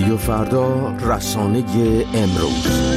رادیو فردا، رسانه امروز.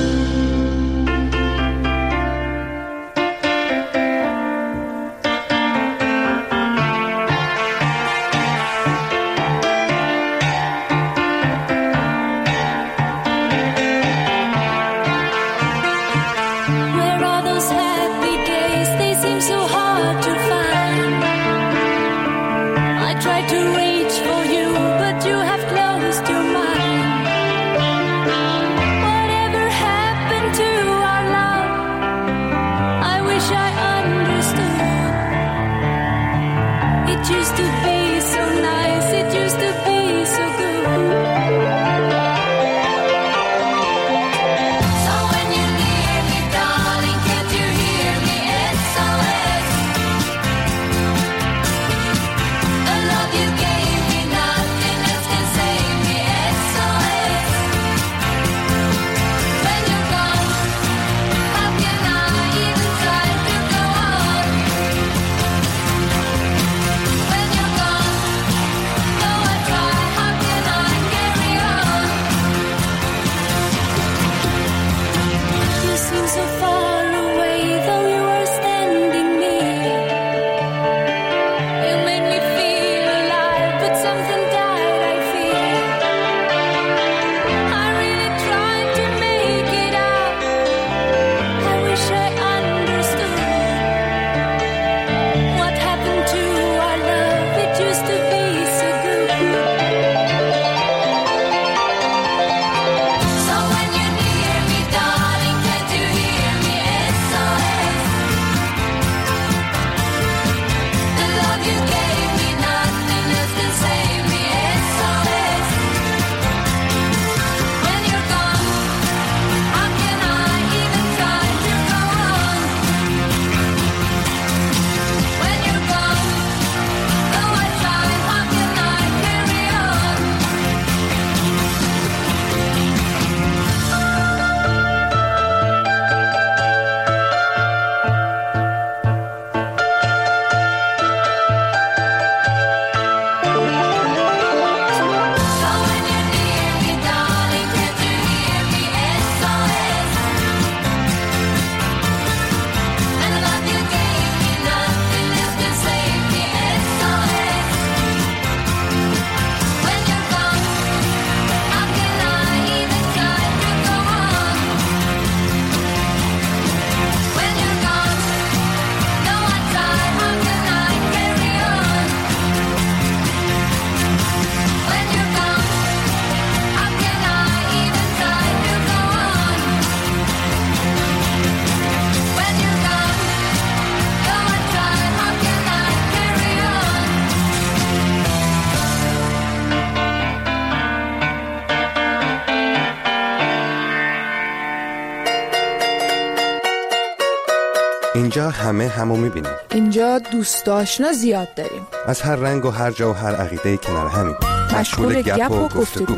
اینجا همه همو میبینیم. اینجا دوست آشنا زیاد داریم. از هر رنگ و هر جا و هر عقیده کنار همیم. مشغول گپ و گفتگو.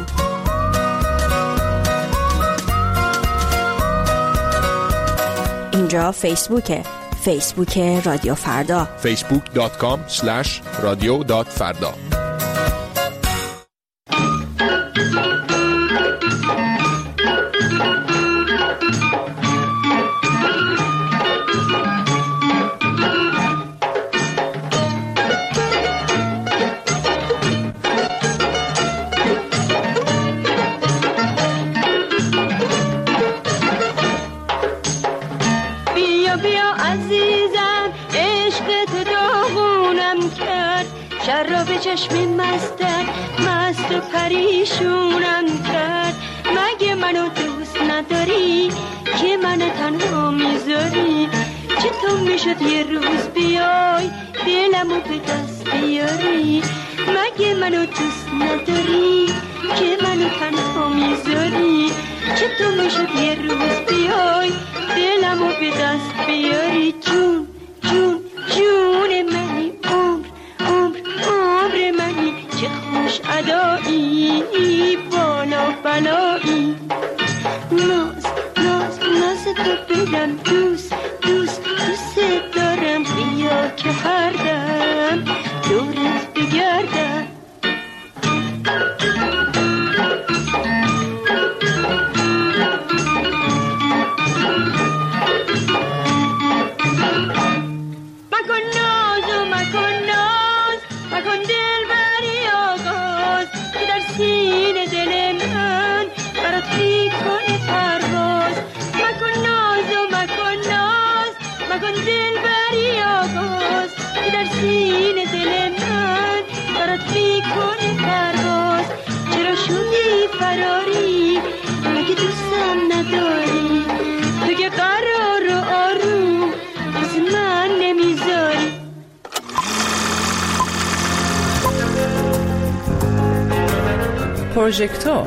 اینجا فیسبوک رادیو فردا. facebook.com/radio.farda. چشم مستت مست و پریشونم کرد. مگه منو دوست نداری که منو تنها میذاری؟ چطور میشد یه روز بیای دلمو به دست بیاری؟ مگه منو دوست نداری که منو تنها میذاری؟ چطور میشد یه روز بیای دلمو به دست بیاری؟ جون جون جون منی، عمر منی، چه خوش ادایی، بالا بلایی. ناز تو بدم، دوست دارم، بیا که هر دم دورت بگردم. دوستم نداری، تو که قرار و آروم از من نمیذاری. پروژکتور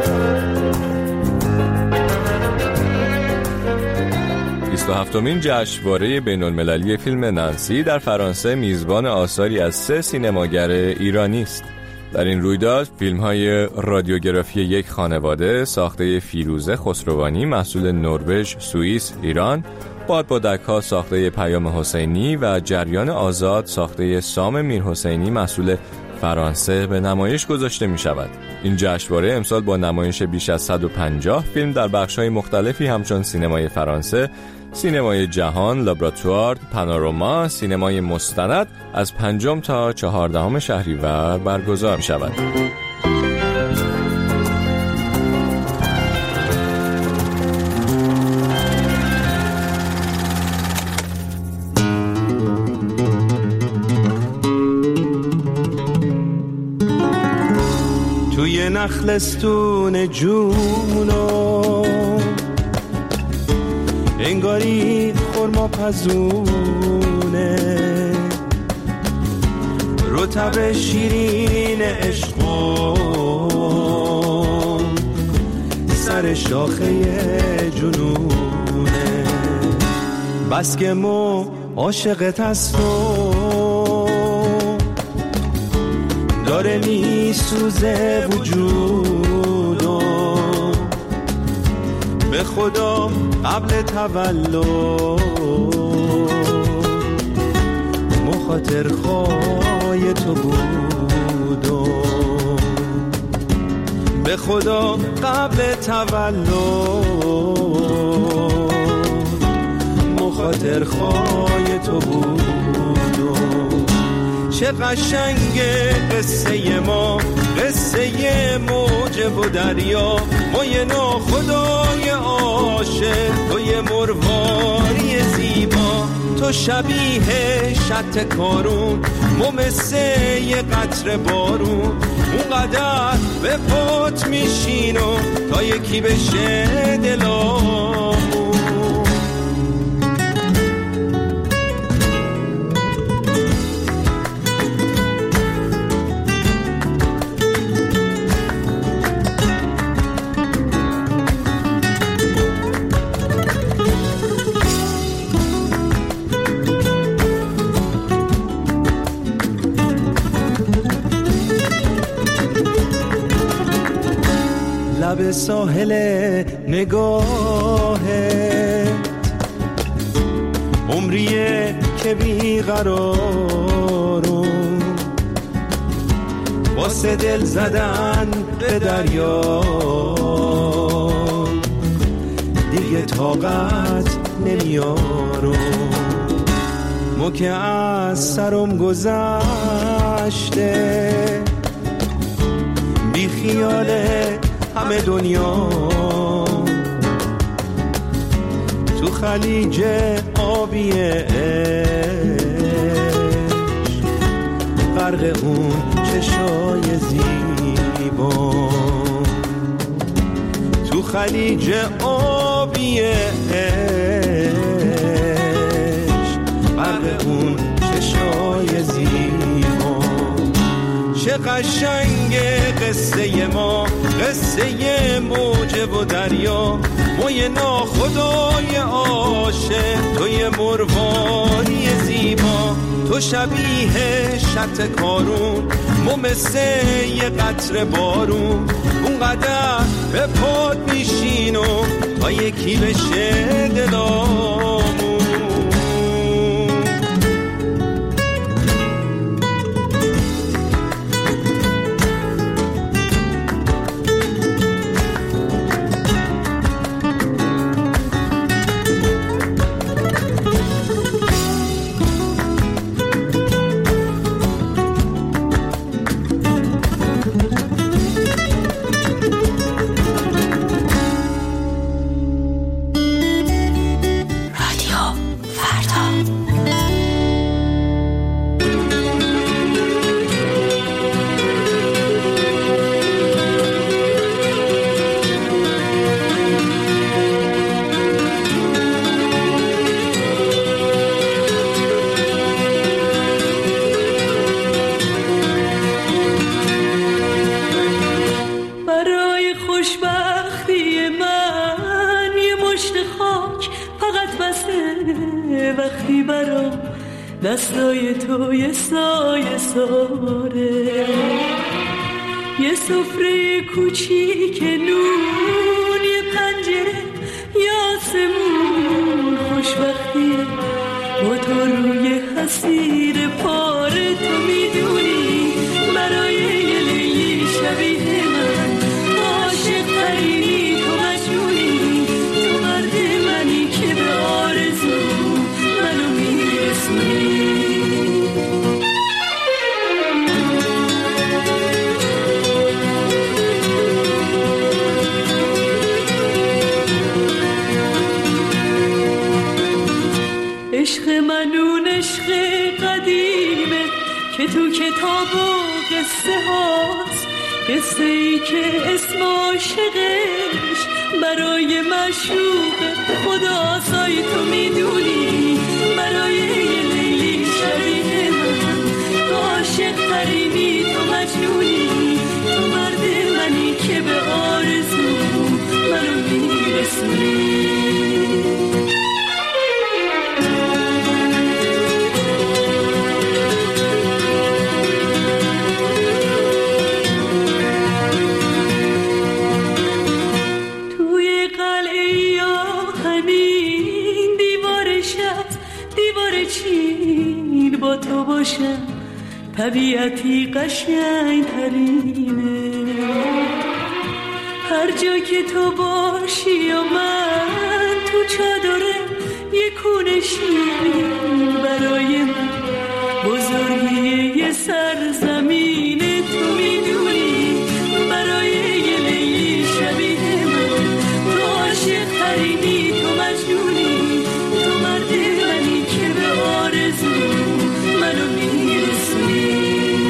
27مین جشنواره بین‌المللی فیلم نانسی در فرانسه میزبان آثاری از 3 سینماگر ایرانی است. در این رویداد فیلم‌های رادیوگرافی یک خانواده ساخته فیروزه خسروانی محصول نروژ، سوئیس، ایران، بادبادک‌ها ساخته پیام حسینی و جریان آزاد ساخته سام میرحسینی محصول فرانسه به نمایش گذاشته می شود. این جشنواره امسال با نمایش بیش از 150 فیلم در بخش‌های مختلفی همچون سینمای فرانسه، سینمای جهان، لابراتوار، پانوراما، سینمای مستند از 5 تا 14 شهریور برگزار می شود. توی نخلستون جونو انگاری خرما پزونه، رطب شیرین عشقو سر شاخه جنونه. بس که مو عاشقت هستو داره میسوزه وجودو، به خدا قبل تولد مخاطر خواهی تو بودو، به خدا قبل تولد مخاطر خواهی تو بودو. چه قشنگه قصه ما، قصه موج و دریا، ما یه ناخدای عاشق، تو یه مرواری زیبا، تو شبیه شط کارون، ما مثل یه قطره بارون، اونقدر به پات میشینو تا یکی بشه دلامون. لب ساحل نگاهت عمریه که بیقرارم، واسه دل زدن به دریا دیگه طاقت نمیارم. مو که از سرم گذشته بی خیاله همه دنیا، تو خلیج آبی عشق غرق اون چشای زیبا، تو خلیج آبی عشق غرق اون چشای زیبا. چه قشنگه قصه ما، قصه موج و دریا، ما یه ناخدای عاشق، تو یه مرواری زیبا، تو شبیه شط کارون، ما مثل یه قطره بارون، اونقدر به پات میشینو تا یکی بشه دلامون. وقتی برام دستای تو یه سایه ساره، یه سفره کوچیک نون، یه پنجره یا آسمون خوشبختیه با تو روی حسیر پاره. تو میدونی برای یه لیلی شبیه من عاشق ترینی، تو مجنونی، تو مرد منی که به آرزو منو میرسونی. عشق منون عشق قدیمه که تو کتاب و قصه هاست، قصه ای که اسم عاشقش برای معشوق خدا سای. تو میدونی برای یه لیلی شبیه من عاشق ترینی، تو مجنونی، تو مرد منی که به آرزو منو میرسونی. با تو باشم طبیعتی قشنگ ترینه، هر جا که تو باشی و من تو چادره یه کونه شیرین برای من بزرگی یه سرزمینه. تو میدونی برای یه لیلی شبیه من تو عاشق ترینی، تو مجنونی، تو مرد منی که به آرزو منو میرسونی.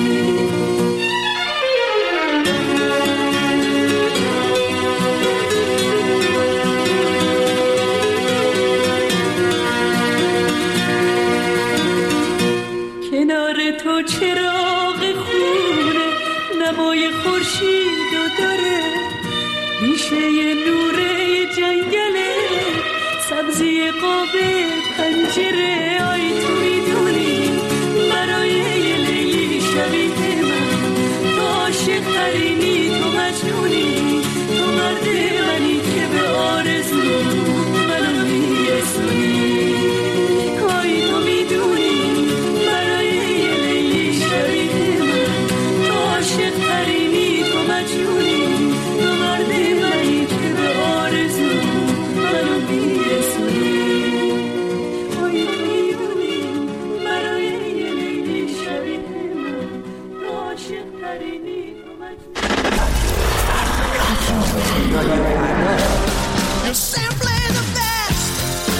کنار تو چراغ خونه نمای خورشیدو داره، بیشه نوره جنگله سبزی قاب پنجره. آی تو میدونی برای یه لیلی شبیه من تو عاشق ترینی، تو مجنونی، تو مرد منی که به آرزو منو میرسونی. آی تو میدونی برای یه لیلی شبیه من تو عاشق ترینی، تو مجنونی، تو مرد منی که به آرزو منو میرسونی. آی تو میدونی برای یه لیلی شبیه من تو عاشق ترینی، تو مجنونی. You're simply the best.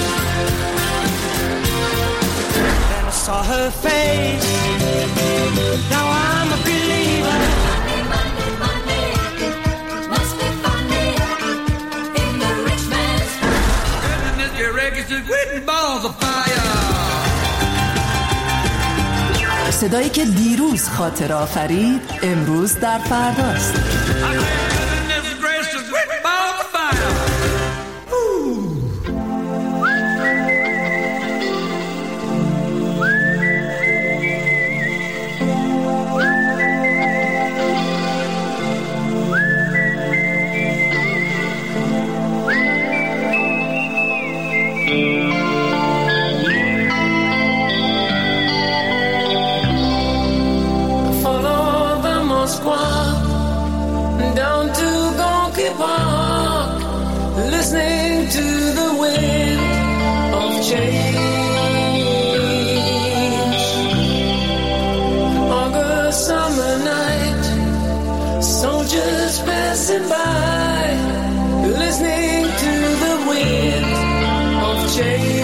Then I saw her face. Now I'm a believer. Money, money, money. Must be funny in the rich man's house. Goodness, your records are written balls of fire. صدایی که دیروز خاطر آفرید امروز در فرداست. Listening to the wind of change. August summer night, soldiers passing by, listening to the wind of change.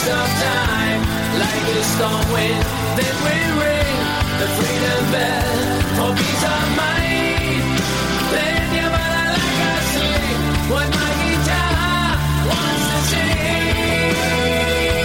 of time, like a storm wind, then we ring the freedom bell for peace of mind. Then your mother like I sing what my guitar wants to sing.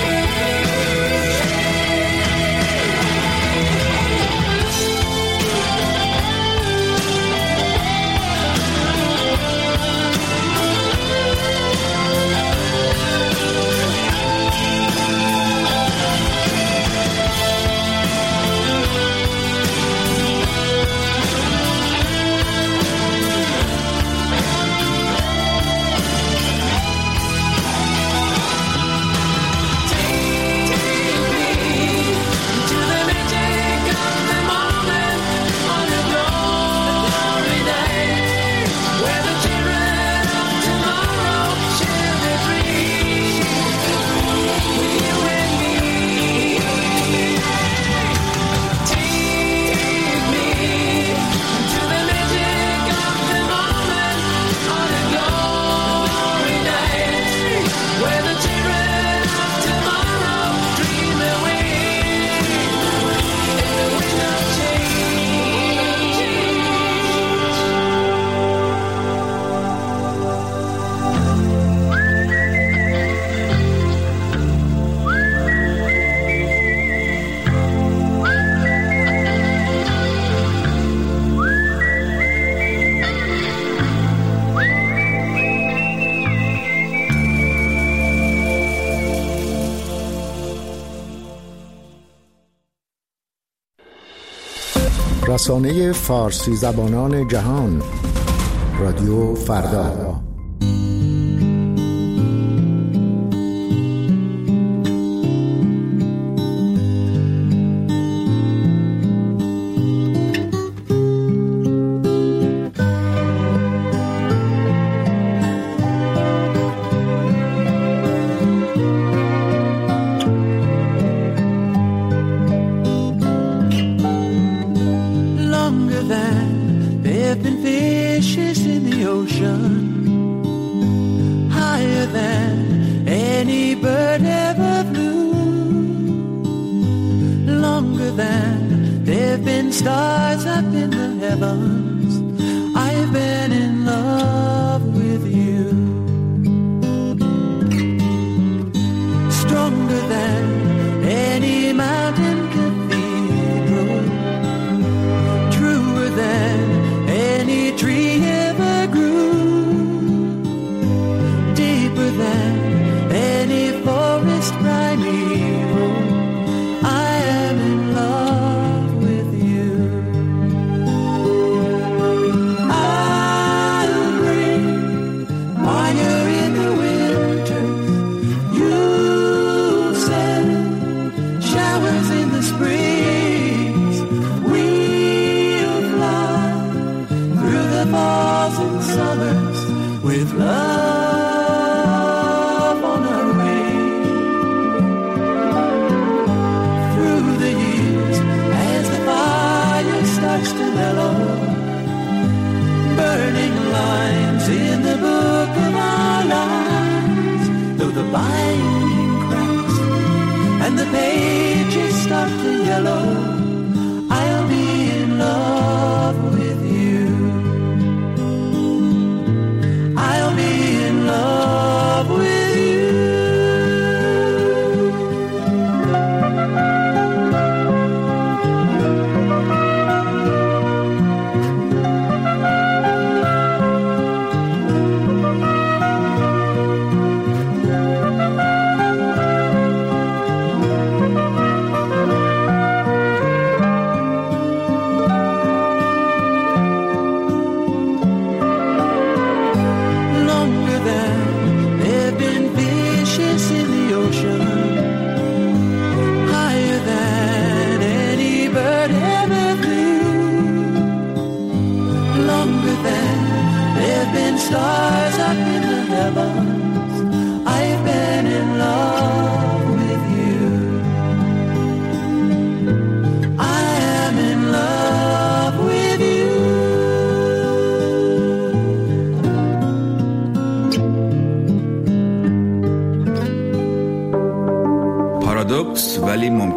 رسانه فارسی زبانان جهان، رادیو فردا.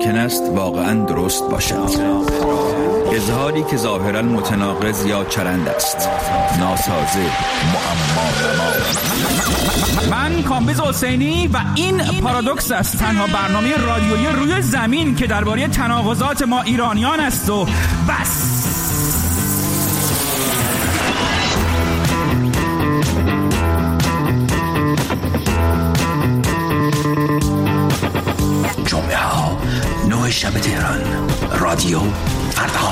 ممکن است واقعاً درست باشد. اظهاری که ظاهراً متناقض یا چرند است، ناسازه، معما. من کامبیز حسینی و این پارادوکس است، تنها برنامه رادیویی روی زمین که درباره تناقضات ما ایرانیان است و بس. جمعه ها 9 شب تهران، رادیو فردا.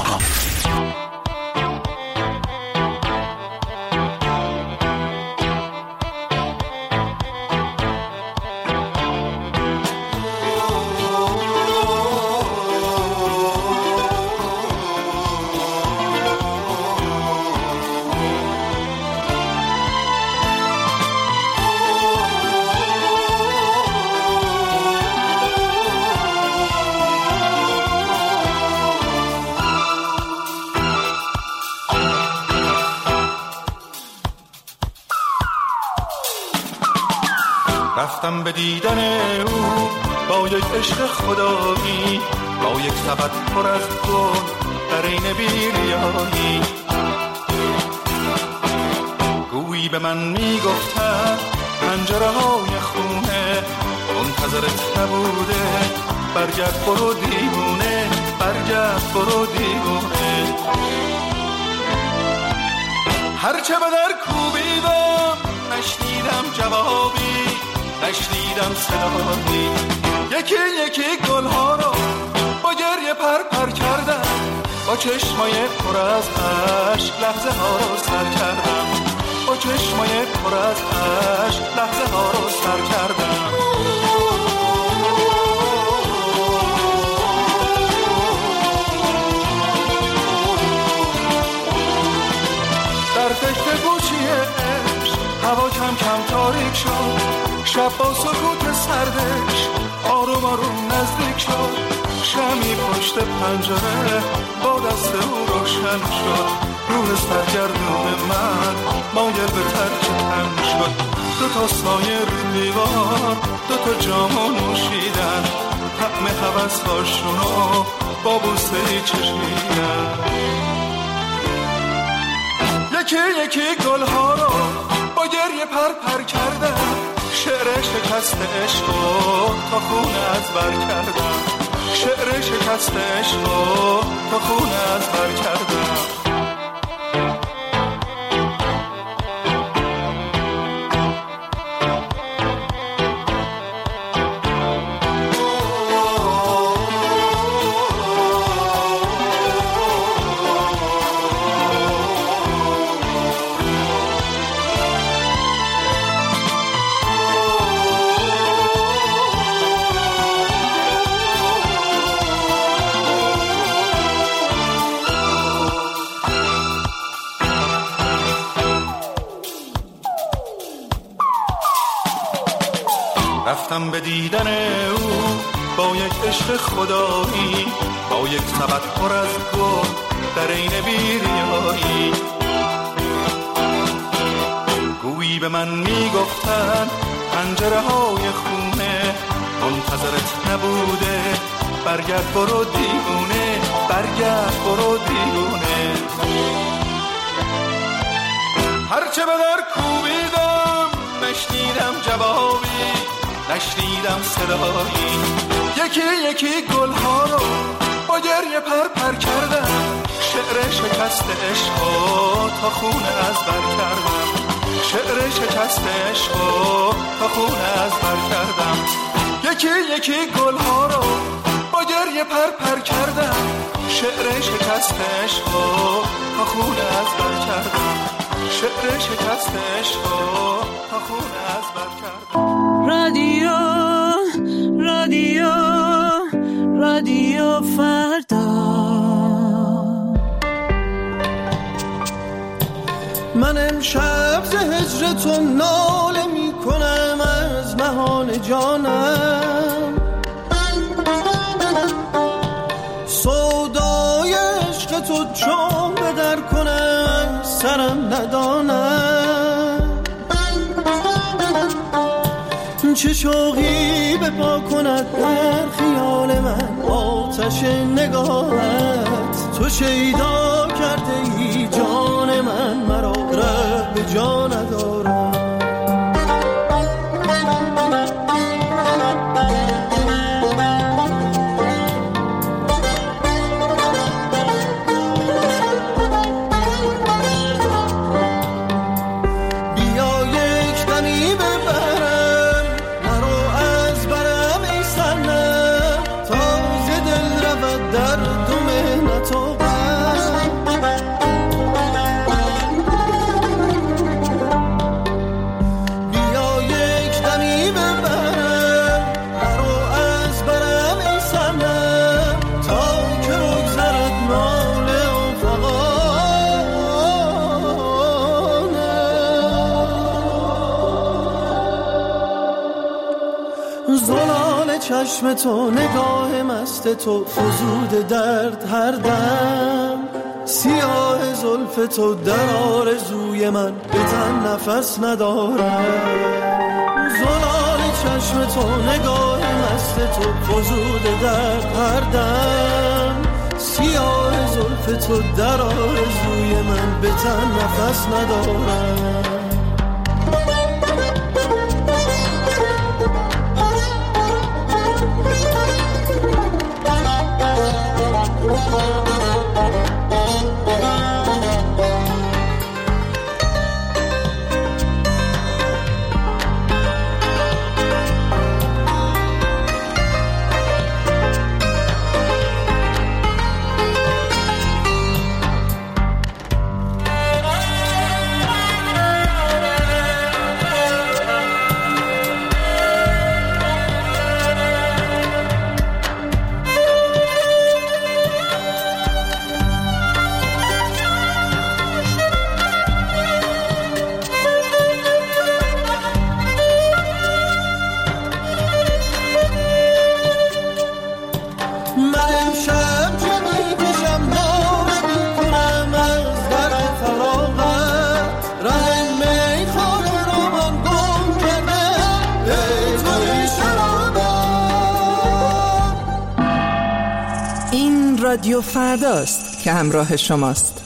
رفتم به دیدن او با یک عشق خدایی، با یک سبد پر از گل در این بیریایی. گویی به من میگفتن پنجره های خونه منتظرت نبوده، برگرد برو دیوونه، برگرد برو دیوونه. هرچه به در کوبیدم نشنیدم جوابی، نشنیدم صدایی. یکی یکی گلها رو با گریه پر کردم، با چشمای پر از اشک لحظه ها رو سر کردم، با چشمای پر از اشک لحظه ها رو سر کردم. در فکر گوشی عشق هوا کم کم تاریک شد، شب با سکوت سردش آروم آروم نزدیک شد. شمی پشت پنجره با دست او روشن شد، روح سرگردون من مایل به ترک تن شد. دو تا سایه رو دیوار، دو تا جامو نوشیدن، طعم هوس هاشونو با بوسه چشیدن. یکی یکی گلها رو با گریه پر کردم، شعر شکست عشقو تا خونه از بر کردم، شعر شکست عشقو تا خونه از بر کردم. رفتم به دیدن او با یک عشق خدایی، با یک سبد پر از گل در این بیریایی. گویی به من میگفتن پنجره های خونه منتظرت نبوده، برگرد برو دیوونه، برگرد برو دیوونه. هرچه به در کوبیدم نشنیدم جوابی، نشنیدم صدایی. یکی یکی گلها رو با گریه پر کردم، شعر شکست عشقو تا خونه از بر کردم، شعر شکست عشقو تا خونه از بر کردم. یکی یکی گلها رو با گریه پر کردم، شعر شکست عشقو تا خونه از بر کردم، شعر شکست عشقو تا خونه از بر کردم. رادیو رادیو رادیو فردا. من امشب ز هجر تو ناله می کنم از نهان جانم، سودای عشق تو چون به در کنم سرم ندانم. چه شوقی به پا کند در خیال من آتش نگاهت، تو شیدا کرده ای جان من، مرا ره به جا ندارم. چشم تو، نگاه مست تو، فزود درد هر دم، سیاه زلف تو در آرزوی من، به تن نفس ندارم. زلال چشم تو، نگاه مست تو، فزود درد هر دم، سیاه زلف تو در آرزوی من، به تن نفس ندارم. رادیو فرداست که همراه شماست.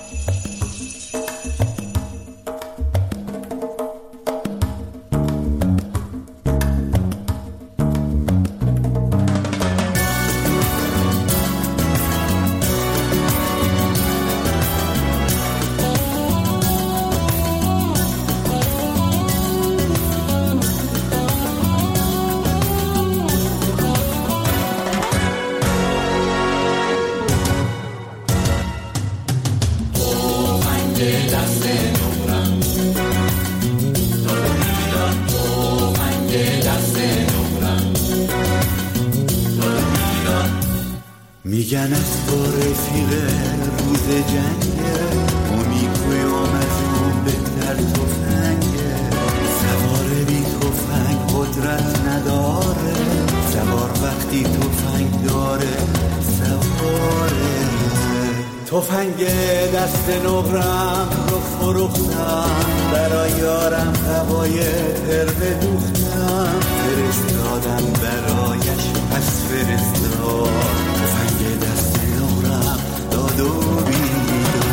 میگن از با رفیق روز جنگه، امیدویم از اون بهتر تفنگه، سوار بی تفنگ قدرت نداره، سوار وقتی تفنگ داره سواره. تفنگ دست نقرم رو فروختم، برای یارم هوای تربه دوختم، فرستادم برایش پس فرستاد، تفنگ دست نقرم داد و بیداد.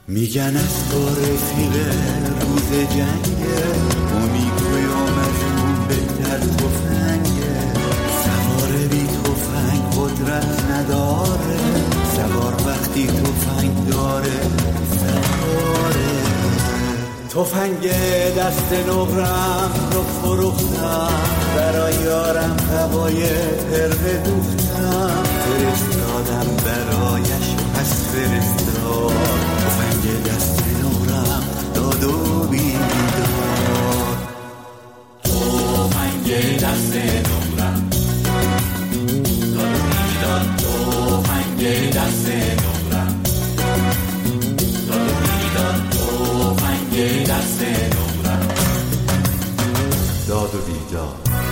میگن از تو رفیق روز جنگه و میگوی آمدون بهتر تفنگه سوار بی تفنگ قدرت نداره سوار وقتی تفنگ داره سواره تفنگ دست نقرم رو فروختم برای یارم هوای پرده دوختم فرستادم برایش پس فرستاد تفنگ دست نقرم داد و بیدار تفنگ دست نقرم داد و بیدار تفنگ دست نقرم داد و بیدار تفنگ دست نقرم داد و بیدار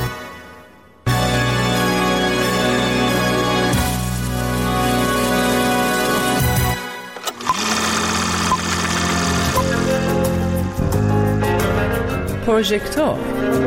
پروژکتور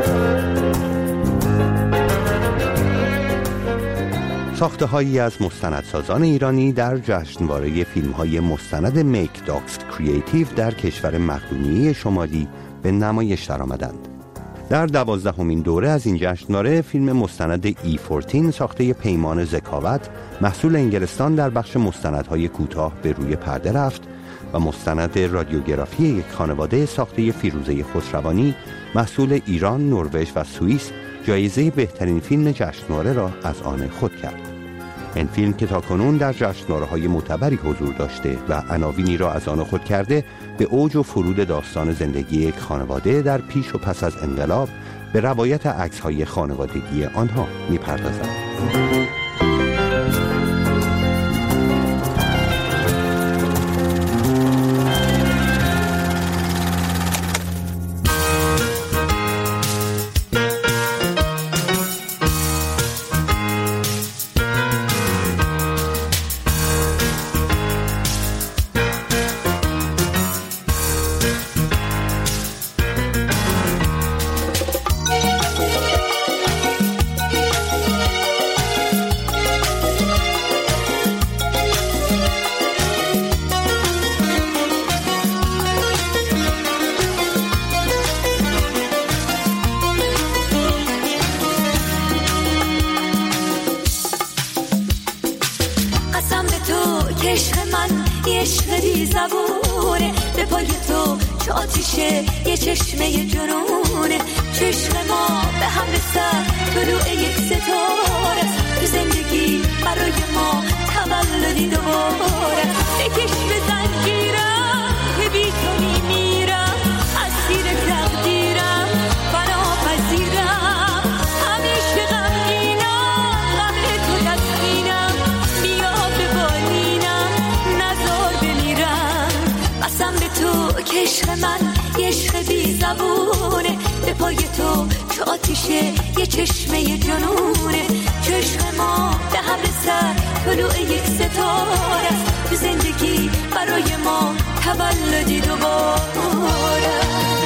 ساخته‌هایی از مستندسازان ایرانی در جشنواره فیلم‌های مستند میک داکس کریتیو در کشور مقدونیه شمالی به نمایش درآمدند. در 12مین دوره از این جشنواره فیلم مستند E14 ساخته پیمان ذکاوت محصول انگلستان در بخش مستندهای کوتاه به روی پرده رفت و مستند رادیوگرافی یک خانواده ساخته فیروزه خسروانی محصول ایران، نروژ و سوئیس جایزه بهترین فیلم جشنواره را از آن خود کرد. این فیلم که تاکنون در جشنواره‌های معتبری حضور داشته و عناوینی را از آن خود کرده، به اوج و فرود داستان زندگی یک خانواده در پیش و پس از انقلاب به روایت عکس‌های خانوادگی آنها می‌پردازد. یه چشمه جنونه چشم ما به هم رسد طلوع یک ستاره تو زندگی برای ما تولدی دوباره بکش به زنجیرم که بی تو میمیرم اسیر تقدیرم فنا پذیرم همیشه غمگینم قبل تو دستینم بیا به بالینم نزار بمیرم قسم به تو که عشق من یه عشق بی زبونه به پای تو که آتیشه یه چشمه جنونه چشم ما به هم رسد طلوع یک ستاره است تو زندگی برای ما تولدی دوباره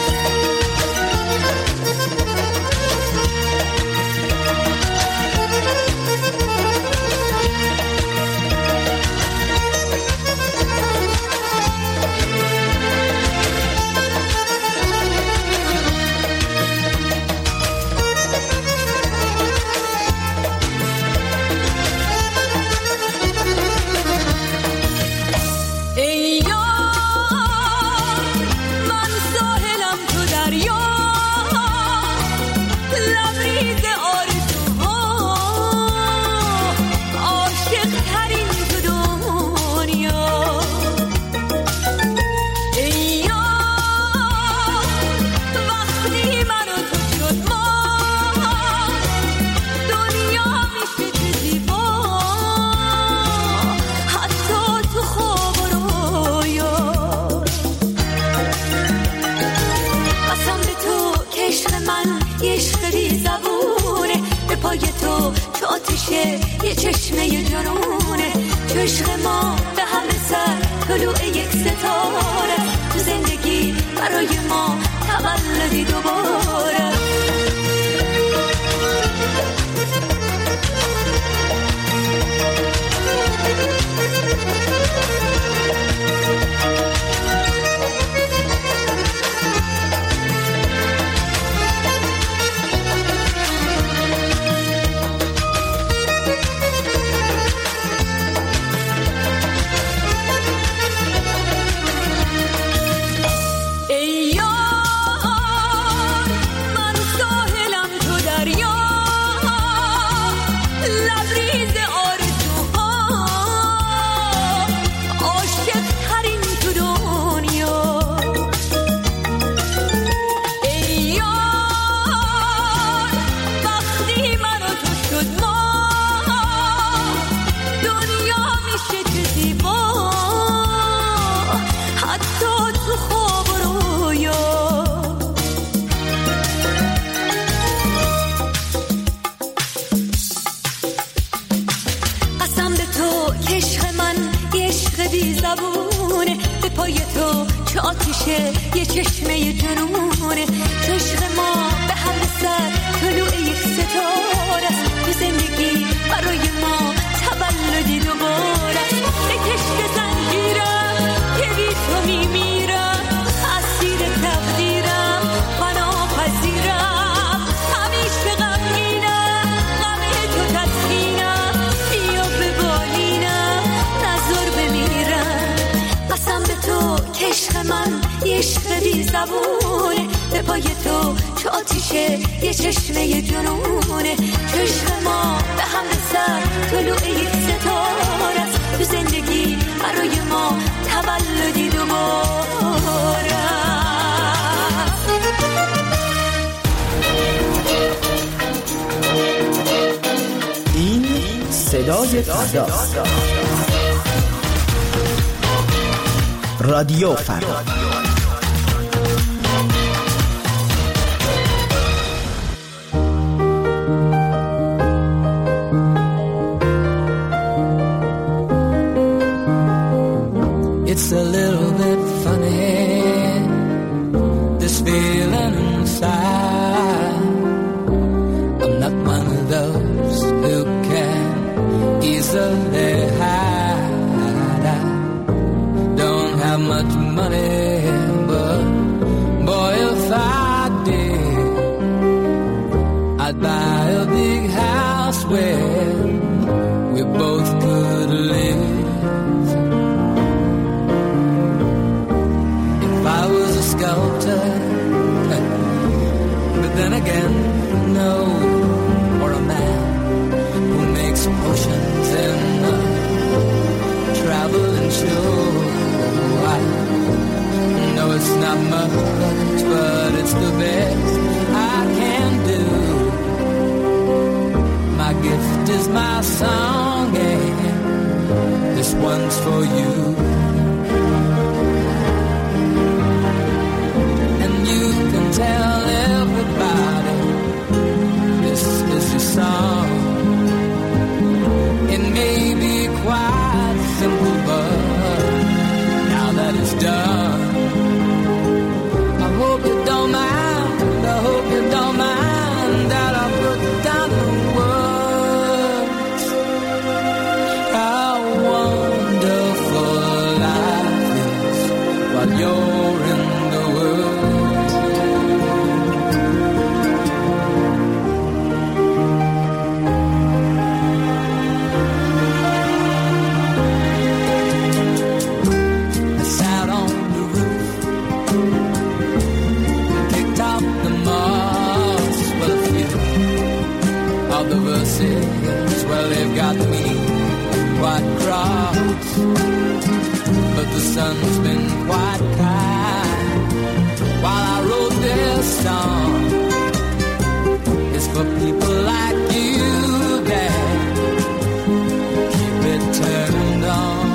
یه چشمه جنونه چشم ما به هم رسد طلوع یک ستاره تو زندگی برای ما تولدی دوباره چه آتیشه یه چشمه جنونه، عشق ما به هم سر طلوع یک ستاره است. تو زندگی برای ما تولدی دوباره است. به کشت زنجیرم که بی تو میمیرم، اسیر تقدیرم فنا پذیرم، همیشه غمگینم، غم تو تسکینم، بیا به بالینم نظر بمیرم. قسم به تو که عشق من یه عشق بی زبونه، به پای تو چه آتیشه یه چشمه جنونه، عشق ما به هم سر طلوع یک ستاره است. تو زندگی برای ما تولدی دوباره است. این صدای فردا، رادیو فردا. It's a little bit funny, this feeling inside. I'm not one of those who can easily hide. I don't have much money, but boy, if I did, I'd buy a big house where we both could live. I was a sculptor, but then again, no, or a man who makes potions in a traveling show. I know it's not much, but it's the best I can do. My gift is my song, and this one's for you. Tell everybody this is your song. It may be quite simple, but now that it's done, I hope you don't mind, I hope you don't mind that I put down the words. How wonderful life is while you're in the world. Well, they've got me quite cross, but the sun's been quite kind while I wrote this song. It's for people like you that keep it turned on.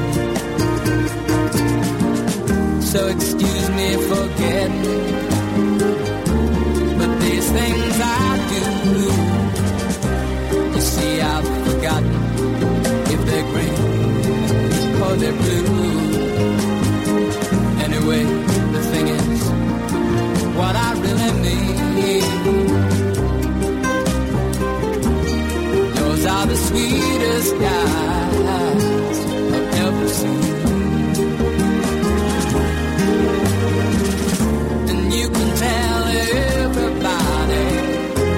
So excuse me for getting, but these things I do, see, I've forgotten if they're green or they're blue. Anyway, the thing is, what I really mean, yours are the sweetest eyes I've ever seen. And you can tell everybody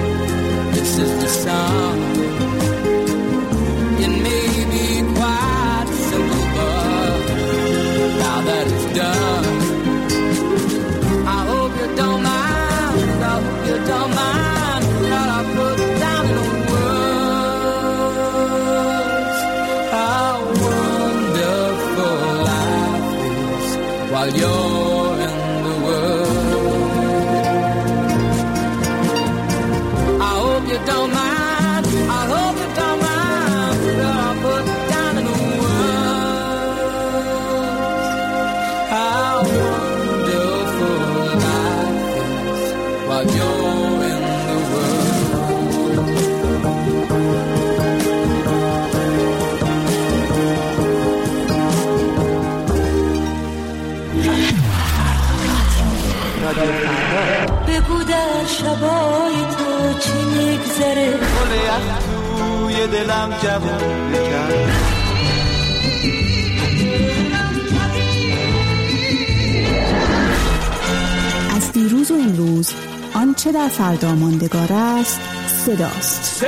بگو در شبای تو چی میگذره، گل یخ توی دلم جوون بکن. از دیروز و امروز آنچه در فردا ماندگار است صداست.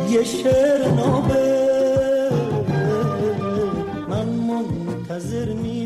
من منتظر می